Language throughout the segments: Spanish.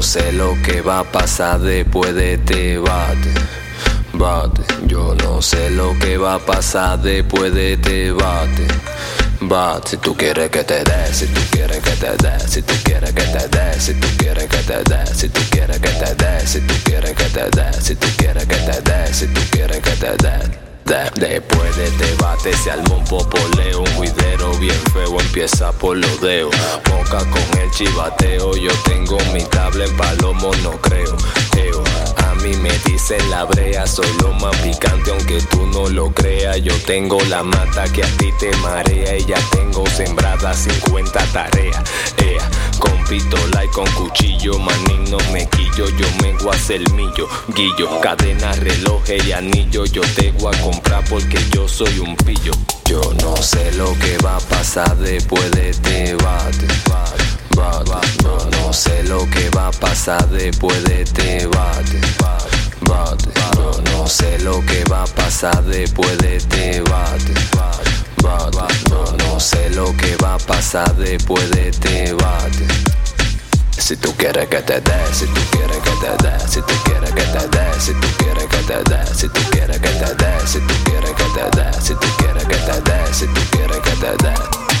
sé lo que va a pasar después de este bate. Yo no sé lo que va a pasar después de este bate. Si tú quieres que te dé, si tú quieres que te dé, si tú quieres que te dé, si tú quieres que te dé, si tú quieres que te dé, si tú quieres que te dé, si tú quieres que te dé, si tú quieres que te dé. Después de este bate se armó un popoleo, un juidero bien feo empieza por los dedos. Moca con el chivateo, yo tengo mi tabla en palomo, no creo. A mí me dicen la brea, soy lo más picante aunque tú no lo creas. Yo tengo la mata que a ti te marea y ya tengo sembradas 50 tareas. Con pistola y con cuchillo, manín no me quillo, yo me voy a hacer millo. Guillo, cadena, relojes y anillo, yo te voy a comprar porque yo soy un pillo. Yo no sé lo que va a pasar después de este bate. Yo no sé lo que va a pasar después de este bate. Yo no sé lo que va a pasar después de este bate. Yo no sé lo que va a pasar después de este bate. Si tú quieres que te dé, si tú quieres que te dé, si tú quieres que te dé, si tú quieres que te dé, si tú quieres que te dé, si tú quieres que te dé, si tú quieres que te dé, si tú quieres que te dé,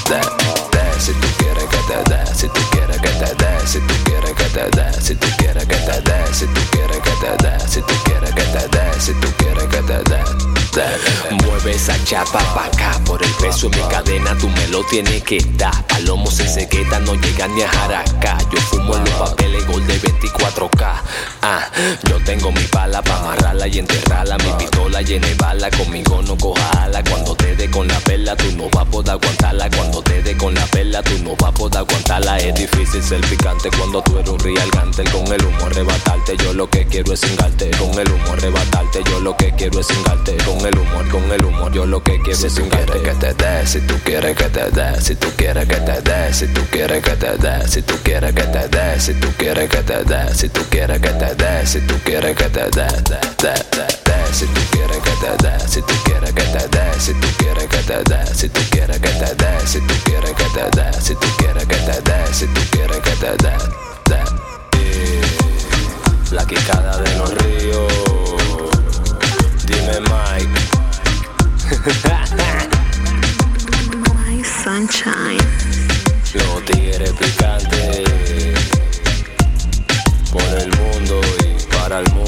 si tú quieres que te dé, si tú quieres que te dé, si tú quieres que te dé, si tú quieres que te dé, si tú quieres que te dé, si tú quieres que te dé, si tú quieres que te dé. Mueve esa chapa pa' acá, por el peso en mi cadena tú me lo tienes que dar. Palomo sin cegueta no llegan ni a Jaracá. Yo fumo en los papeles gol de 24K. Yo tengo mi pala pa' amarrarla y enterrarla. Mi pistola llena de bala, conmigo no coja ala. Cuando te dé con la perla tú no vas a poder aguantarla. Cuando te dé con la perla tú no vas a poder aguantarla. Es difícil ser picante cuando tú eres un real gante. Con el humo arrebatarte, yo lo que quiero es cingarte. Con el humo arrebatarte, yo lo que quiero es cingarte. Con el humor, yo lo que quiero es cingarte. Si tú quieres que te dé, si tú quieres que te dé, si tú quieres que te dé, si tú quieres que te dé, si tú quieres que te dé, si tú quieres que te dé, si tú quieres que te dé, si tú quieres que te dé, si tú quieres que te dé, si tú quieres que te dé, si tú quieres que te dé, si tú quieres que te dé, si tú quieres que te dé, si tú quieres que te dé, si tú quieres que te dé. La quicada de los ríos. Dime Mike. My sunshine. Los tigres picantes por el mundo y para el mundo.